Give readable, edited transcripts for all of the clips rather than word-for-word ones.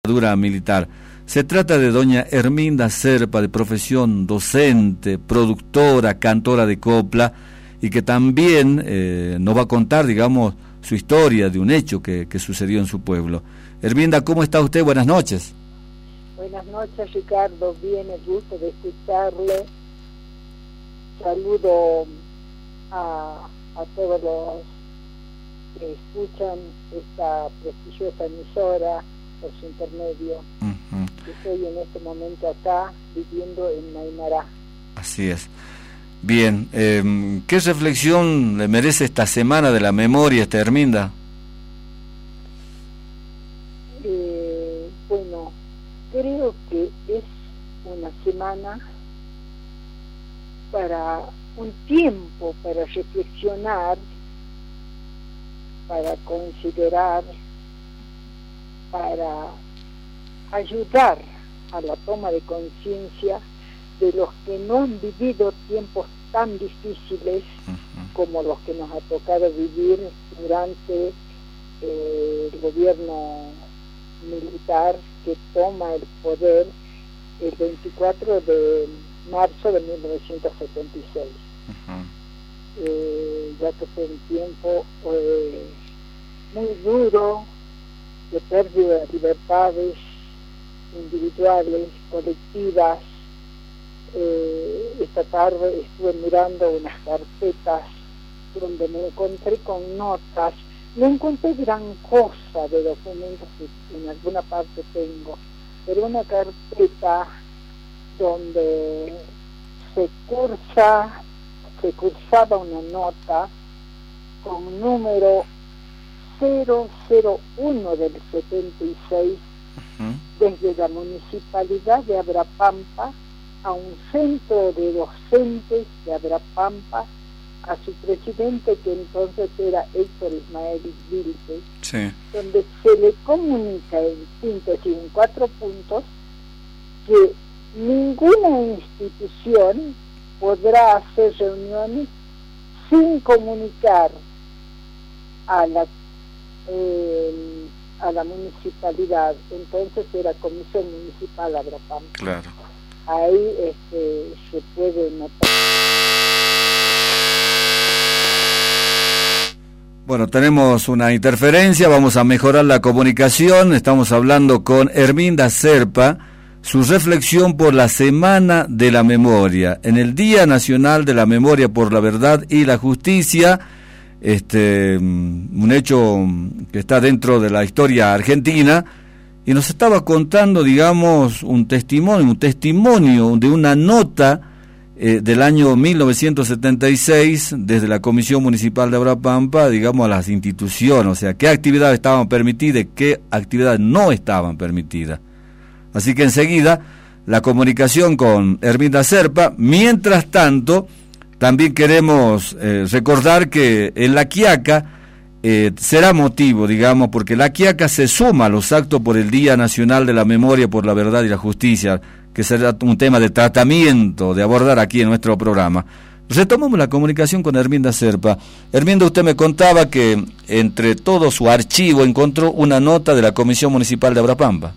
dictadura militar. Se trata de doña Herminda Serpa, de profesión docente, productora, cantora de copla, y que también nos va a contar, digamos, su historia de un hecho que sucedió en su pueblo. Herminda, ¿cómo está usted? Buenas noches. Buenas noches, Ricardo. Bien, el gusto de escucharle. Saludo a todos los que escuchan esta prestigiosa emisora por su intermedio. Estoy en este momento acá viviendo en Maimará. Así es. Bien, ¿qué reflexión le merece esta semana de la memoria, Herminda? Bueno, creo que es una semana para un tiempo para reflexionar, para considerar, para ayudar a la toma de conciencia de los que no han vivido tiempos tan difíciles como los que nos ha tocado vivir durante el gobierno militar que toma el poder el 24 de marzo de 1976. Ya que fue un tiempo muy duro de pérdida de libertades individuales, colectivas. Esta tarde estuve mirando unas carpetas donde me encontré con notas. No encontré gran cosa de documentos que en alguna parte tengo, pero una carpeta donde se cursaba una nota con número 001 del 76 desde la municipalidad de Abrapampa a un centro de docentes de Abrapampa, a su presidente, que entonces era Héctor Ismael Vilte, sí, donde se le comunica en síntesis, en 4 puntos, que ninguna institución podrá hacer reuniones sin comunicar a la municipalidad. Entonces era Comisión Municipal Abrapampa. Claro. Ahí se puede notar. Bueno, tenemos una interferencia, vamos a mejorar la comunicación. Estamos hablando con Herminda Serpa, su reflexión por la Semana de la Memoria, en el Día Nacional de la Memoria por la Verdad y la Justicia, un hecho que está dentro de la historia argentina, y nos estaba contando, digamos, un testimonio de una nota del año 1976 desde la Comisión Municipal de Abrapampa, digamos, a las instituciones, o sea, qué actividades estaban permitidas y qué actividades no estaban permitidas. Así que enseguida la comunicación con Herminda Serpa. Mientras tanto, también queremos recordar que en La Quiaca será motivo, digamos, porque La Quiaca se suma a los actos por el Día Nacional de la Memoria por la Verdad y la Justicia, que será un tema de tratamiento, de abordar aquí en nuestro programa. Retomamos la comunicación con Herminda Serpa. Herminda, usted me contaba que entre todo su archivo encontró una nota de la Comisión Municipal de Abrapampa.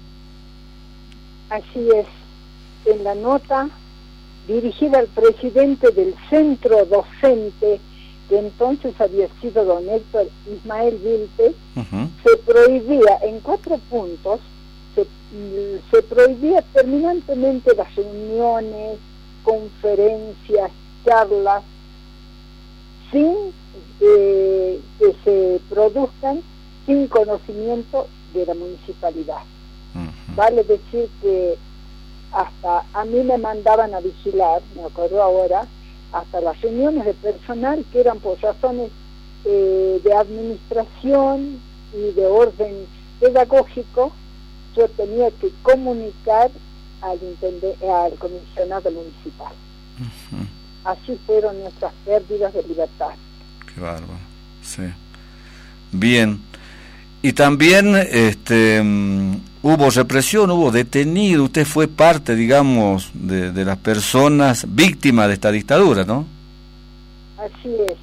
Así es. En la nota dirigida al presidente del centro docente, que entonces había sido don Héctor Ismael Vilte, se prohibía en 4 puntos, se prohibía terminantemente las reuniones, conferencias, charlas, sin que se produzcan sin conocimiento de la municipalidad. Vale decir que hasta a mí me mandaban a vigilar, me acuerdo ahora, hasta las reuniones de personal que eran por razones de administración y de orden pedagógico. Yo tenía que comunicar al comisionado municipal. Así fueron nuestras pérdidas de libertad. Qué bárbaro, sí. Bien. Y también hubo represión, hubo detenido. Usted fue parte, digamos, de las personas víctimas de esta dictadura, ¿no? Así es.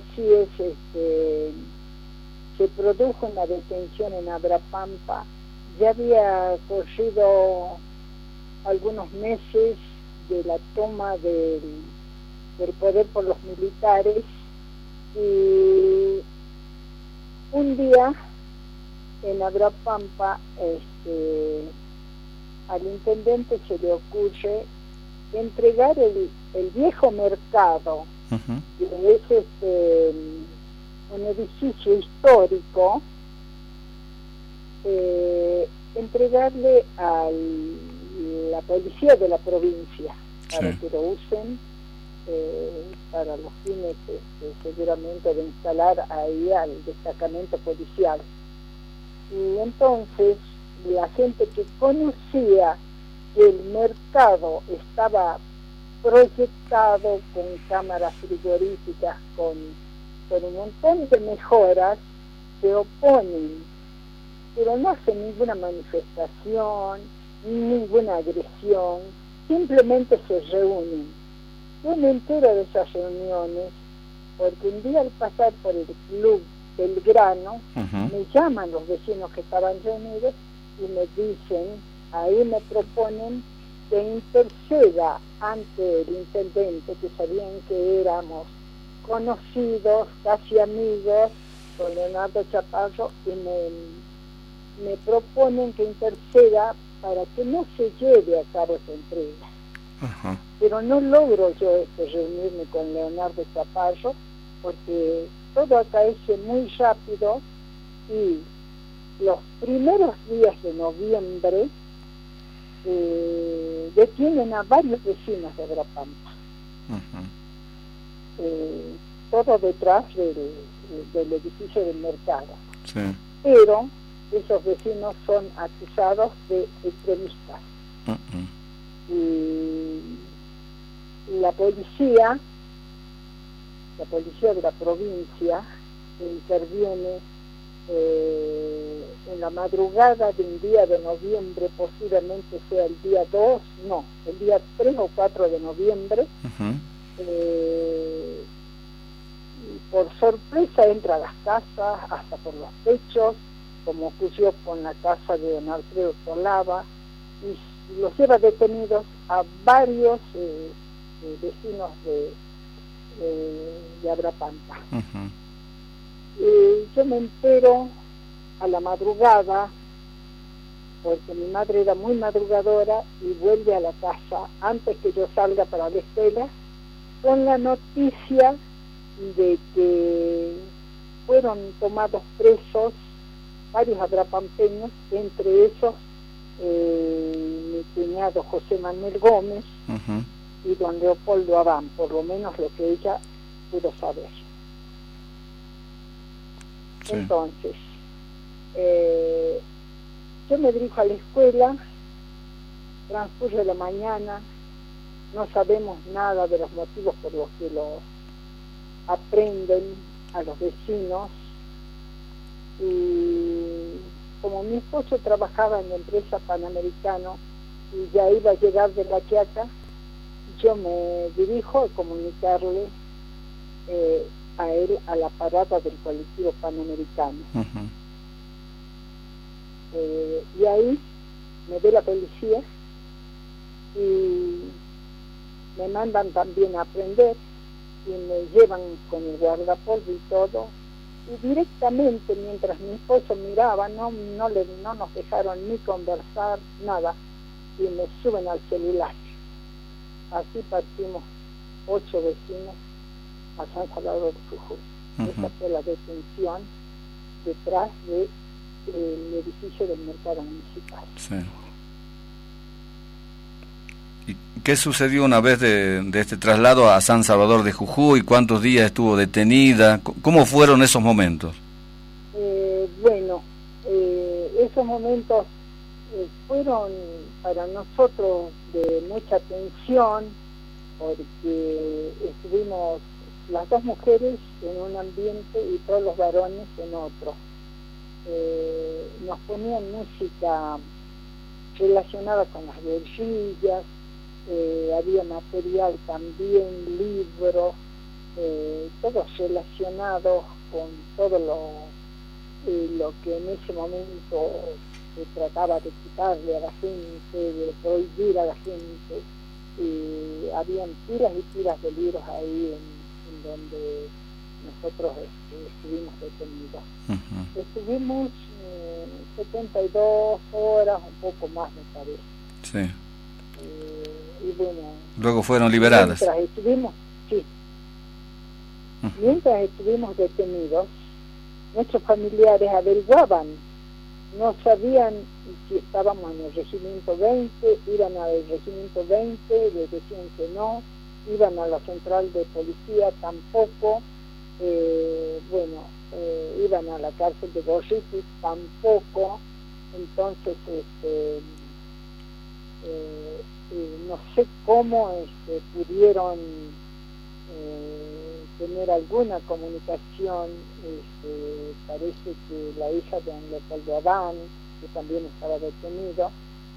Se produjo una detención en Abrapampa ya había corrido algunos meses de la toma del poder por los militares, y un día en Abrapampa al intendente se le ocurre entregar el viejo mercado, que es un edificio histórico, entregarle a la policía de la provincia para que lo usen para los fines seguramente de instalar ahí al destacamento policial. Y entonces la gente que conocía que el mercado estaba proyectado con cámaras frigoríficas, con un montón de mejoras, se oponen, pero no hacen ninguna manifestación, ninguna agresión, simplemente se reúnen. Yo me entero de esas reuniones porque un día al pasar por el club Belgrano, me llaman los vecinos que estaban reunidos y me dicen, ahí me proponen que interceda ante el intendente, que sabían que éramos conocidos, casi amigos, con Leonardo Chaparro, y me proponen que interceda para que no se lleve a cabo esa entrega. Pero no logro yo reunirme con Leonardo Chaparro, porque todo acaece muy rápido, y los primeros días de noviembre detienen a varios vecinos de Abrapampa, todo detrás del edificio del mercado. Pero esos vecinos son acusados de extremistas. Y la policía de la provincia interviene en la madrugada de un día de noviembre, posiblemente sea el día 2, no, el día 3 o 4 de noviembre, y por sorpresa entra a las casas, hasta por los techos, como ocurrió con la casa de don Alfredo Solava, y los lleva detenidos a varios vecinos de Abrapampa. Yo me entero a la madrugada, porque mi madre era muy madrugadora y vuelve a la casa antes que yo salga para la escuela, con la noticia de que fueron tomados presos varios abrapampeños, entre esos mi cuñado José Manuel Gómez y don Leopoldo Abán, por lo menos lo que ella pudo saber. Entonces, yo me dirijo a la escuela, transcurre la mañana, no sabemos nada de los motivos por los que lo aprenden a los vecinos, y como mi esposo trabajaba en la empresa Panamericano y ya iba a llegar de La Quiaca, yo me dirijo a comunicarle a él a la parada del colectivo Panamericano. Y ahí me ve la policía y me mandan también a prender y me llevan con el guardapolvo y todo, y directamente mientras mi esposo miraba no nos dejaron ni conversar, nada, y me suben al celular. Así partimos 8 vecinos a San Salvador de Jujuy. Esa fue la detención detrás del edificio del mercado municipal. ¿Y qué sucedió una vez de este traslado a San Salvador de Jujuy? ¿Cuántos días estuvo detenida? ¿Cómo fueron esos momentos? Esos momentos fueron para nosotros de mucha tensión, porque estuvimos las dos mujeres en un ambiente y todos los varones en otro. Nos ponían música relacionada con las guerrillas, había material también, libros, todos relacionados con todo lo que en ese momento trataba de quitarle a la gente, de prohibir a la gente, y habían pilas y pilas de libros ahí en donde nosotros estuvimos detenidos. Uh-huh. Estuvimos 72 horas, un poco más me parece. Sí. Y bueno, luego fueron liberadas. Mientras estuvimos, sí. Uh-huh. Mientras estuvimos detenidos, nuestros familiares averiguaban, no sabían si estábamos en el regimiento 20, iban al regimiento 20, les decían que no, iban a la central de policía tampoco, iban a la cárcel de Gorriti tampoco. Entonces no sé cómo pudieron tener alguna comunicación. Parece que la hija de Leopoldo Adán, que también estaba detenido,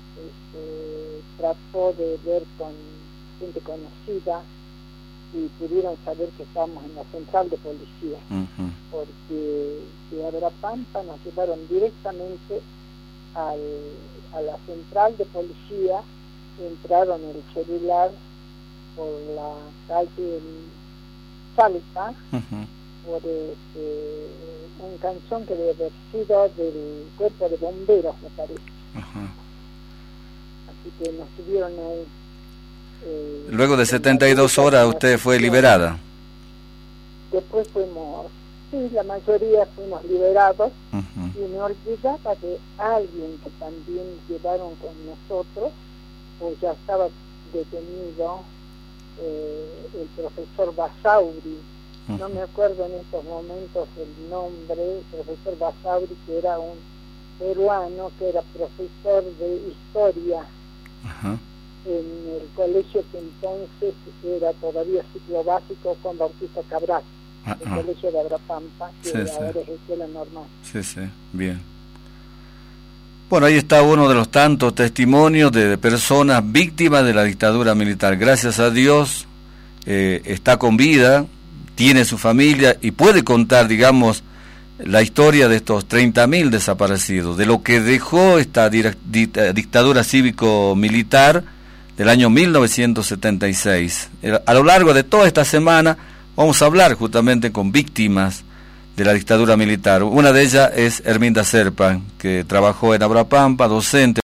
trató de ver con gente conocida y pudieron saber que estábamos en la central de policía. Uh-huh. Porque de Abrapampa nos llevaron directamente a la central de policía, entraron el celular por la calle Salta, uh-huh, por un canchón que debe haber sido del cuerpo de bomberos, me parece. Uh-huh. Así que nos tuvieron ahí. Luego de 72 horas usted fue liberada. Después fuimos, sí, la mayoría fuimos liberados. Uh-huh. Y me olvidaba de alguien que también llevaron con nosotros, pues ya estaba detenido, el profesor Basauri. Uh-huh. No me acuerdo en estos momentos el nombre, el profesor Basauri, que era un peruano, que era profesor de historia. Uh-huh. En el colegio que entonces era todavía ciclo básico con Bautista Cabral, el colegio de Abrapampa, que ahora es escuela normal. Sí, sí, bien. Bueno, ahí está uno de los tantos testimonios de personas víctimas de la dictadura militar. Gracias a Dios está con vida, tiene su familia y puede contar, digamos, la historia de estos 30.000 desaparecidos, de lo que dejó esta dictadura cívico-militar del año 1976. A lo largo de toda esta semana vamos a hablar justamente con víctimas de la dictadura militar. Una de ellas es Herminda Serpa, que trabajó en Abrapampa, docente.